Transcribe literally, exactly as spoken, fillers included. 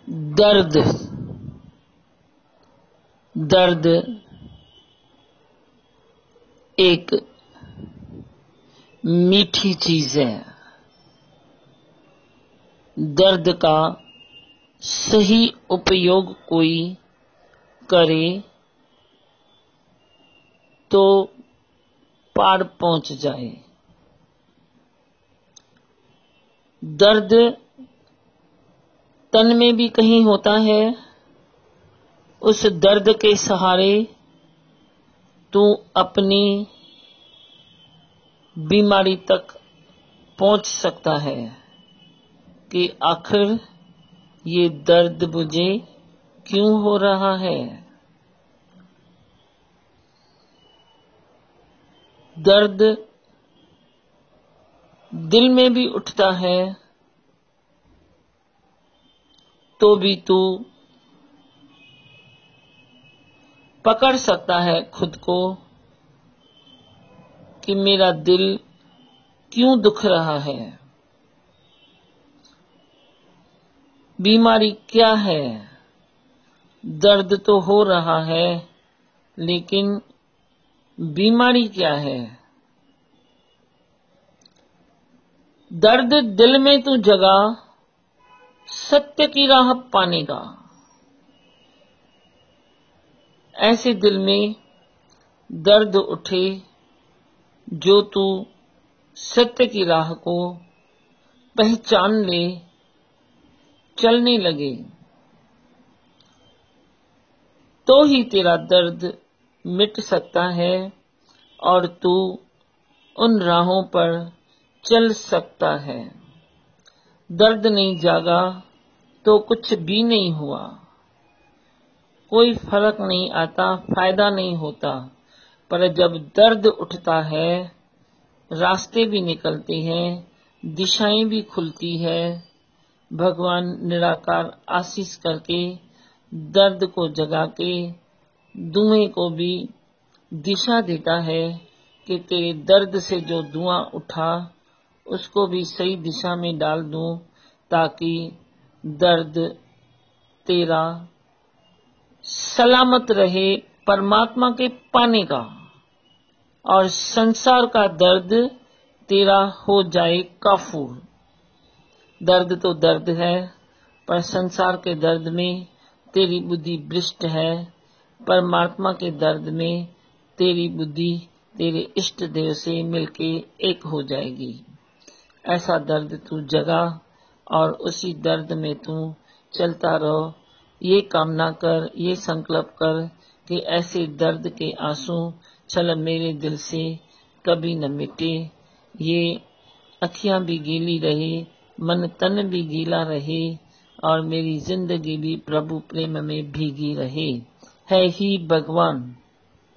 दर्द दर्द एक मीठी चीज है। दर्द का सही उपयोग कोई करे तो पार पहुंच जाए। दर्द तन में भी कहीं होता है, उस दर्द के सहारे तू अपनी बीमारी तक पहुंच सकता है कि आखिर ये दर्द मुझे क्यों हो रहा है। दर्द दिल में भी उठता है तो भी तू पकड़ सकता है खुद को कि मेरा दिल क्यों दुख रहा है, बीमारी क्या है। दर्द तो हो रहा है लेकिन बीमारी क्या है। दर्द दिल में तू जगा सत्य की राह पाने का। ऐसे दिल में दर्द उठे जो तू सत्य की राह को पहचान ले, चलने लगे, तो ही तेरा दर्द मिट सकता है और तू उन राहों पर चल सकता है। दर्द नहीं जागा तो कुछ भी नहीं हुआ, कोई फर्क नहीं आता, फायदा नहीं होता। पर जब दर्द उठता है, रास्ते भी निकलते हैं, दिशाएं भी खुलती है। भगवान निराकार आशीष करके दर्द को जगा के धुएं को भी दिशा देता है कि तेरे दर्द से जो धुआं उठा उसको भी सही दिशा में डाल दूं, ताकि दर्द तेरा सलामत रहे परमात्मा के पाने का, और संसार का दर्द तेरा हो जाए काफूर। दर्द तो दर्द है, पर संसार के दर्द में तेरी बुद्धि भ्रष्ट है। परमात्मा के दर्द में तेरी बुद्धि तेरे इष्ट देव से मिलके एक हो जाएगी। ऐसा दर्द तू जगा और उसी दर्द में तू चलता रहो। ये कामना कर, ये संकल्प कर कि ऐसे दर्द के आंसू चल मेरे दिल से कभी न मिटे। ये अखियां भी गीली रहे, मन तन भी गीला रहे, और मेरी जिंदगी भी प्रभु प्रेम में भीगी रहे। है ही भगवान।